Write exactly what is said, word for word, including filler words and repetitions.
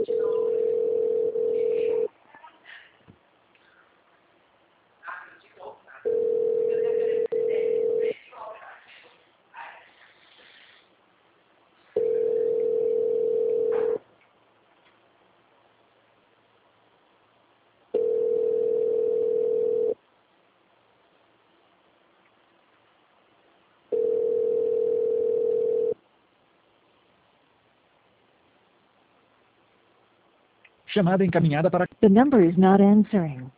Chamada encaminhada para... The number is not answering.